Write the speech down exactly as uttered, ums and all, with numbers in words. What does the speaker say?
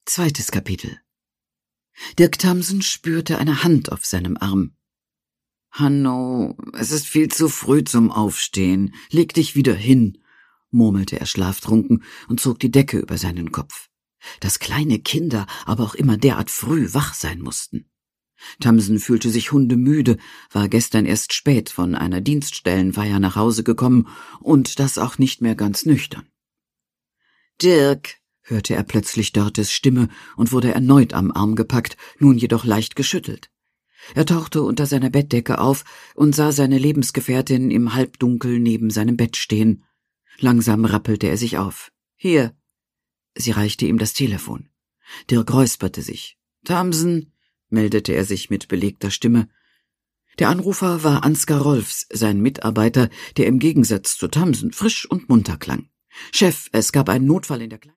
Zweites Kapitel. Dirk Tamsen spürte eine Hand auf seinem Arm. »Hanno, es ist viel zu früh zum Aufstehen. Leg dich wieder hin«, murmelte er schlaftrunken und zog die Decke über seinen Kopf. Dass kleine Kinder aber auch immer derart früh wach sein mussten. Tamsen fühlte sich hundemüde, war gestern erst spät von einer Dienststellenfeier nach Hause gekommen und das auch nicht mehr ganz nüchtern. »Dirk«, hörte er plötzlich Dörtes Stimme und wurde erneut am Arm gepackt, nun jedoch leicht geschüttelt. Er tauchte unter seiner Bettdecke auf und sah seine Lebensgefährtin im Halbdunkel neben seinem Bett stehen. Langsam rappelte er sich auf. »Hier«, sie reichte ihm das Telefon. Dirk räusperte sich. »Tamsen«, meldete er sich mit belegter Stimme. Der Anrufer war Ansgar Rolfs, sein Mitarbeiter, der im Gegensatz zu Tamsen frisch und munter klang. »Chef, es gab einen Notfall in der Kleinen...«